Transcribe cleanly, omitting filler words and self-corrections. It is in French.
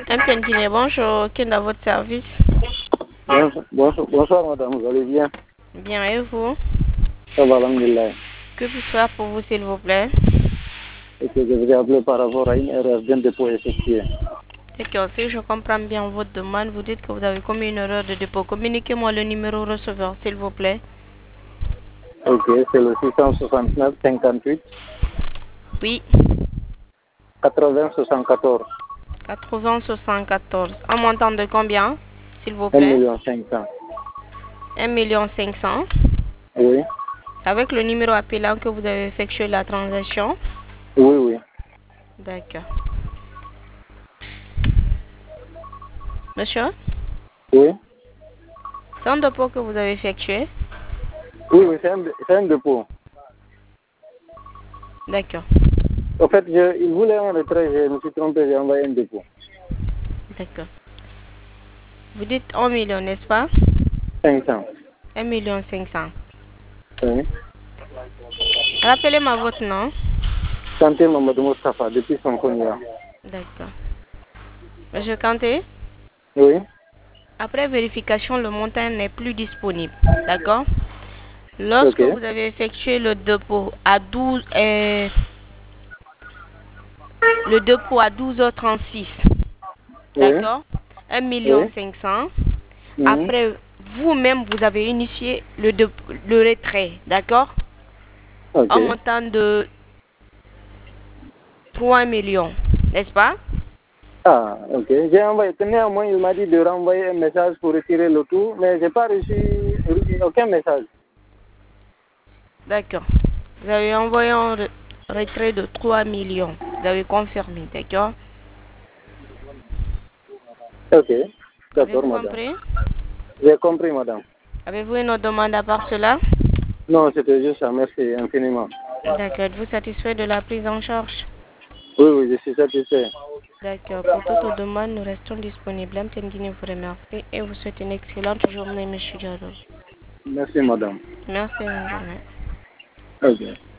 MTN Guinée, bonjour. Qui est dans votre service? Bonsoir madame, vous allez bien? Bien, et vous? Ça va, alhamdulillah. Que puis-je faire pour vous, s'il vous plaît? Et que je vous ai appelé par rapport à une erreur d'un dépôt effectué. D'accord, si je comprends bien votre demande, vous dites que vous avez commis une erreur de dépôt. Communiquez-moi le numéro receveur, s'il vous plaît. Ok, c'est le 669 58 Oui, 80 74. 80 74. Un montant de combien, s'il vous 1 plaît? million 500. 1 500 000. Oui, Avec le numéro appelant que vous avez effectué la transaction. oui. D'accord. Monsieur, Oui, c'est un dépôt que vous avez effectué? oui, c'est un dépôt. D'accord. En fait, il voulait un retrait, je me suis trompé, j'ai envoyé un dépôt. D'accord. Vous dites 1 million, n'est-ce pas? 500. 1 500 000. Oui. Rappelez-moi votre nom. Santé Mamadou Moustapha, depuis son Konya. D'accord. Monsieur Kanté, Oui, après vérification, le montant n'est plus disponible. D'accord? Lorsque ok. vous avez effectué le dépôt à 12h36, Oui, d'accord? 1 oui. 500 000. Mhm. Après, vous-même, vous avez initié le retrait, d'accord? Ok. Un montant de 3 millions, n'est-ce pas? Ah, ok. J'ai envoyé, néanmoins, il m'a dit de renvoyer un message pour retirer le tout, mais je n'ai pas reçu aucun message. D'accord. Vous avez envoyé un retrait de 3 millions. Vous avez confirmé, d'accord? Ok, d'accord, Avez-vous madame. compris? J'ai compris, madame. Avez-vous une autre demande à part cela? Non, c'était juste ça. Merci infiniment. D'accord. Êtes-vous satisfait de la prise en charge? Oui, je suis satisfait. D'accord. Pour toute demande, nous restons disponibles. MTN Guinée vous remercie et vous souhaite une excellente journée, monsieur Diallo. Merci, madame. Merci, bonne journée. Ok.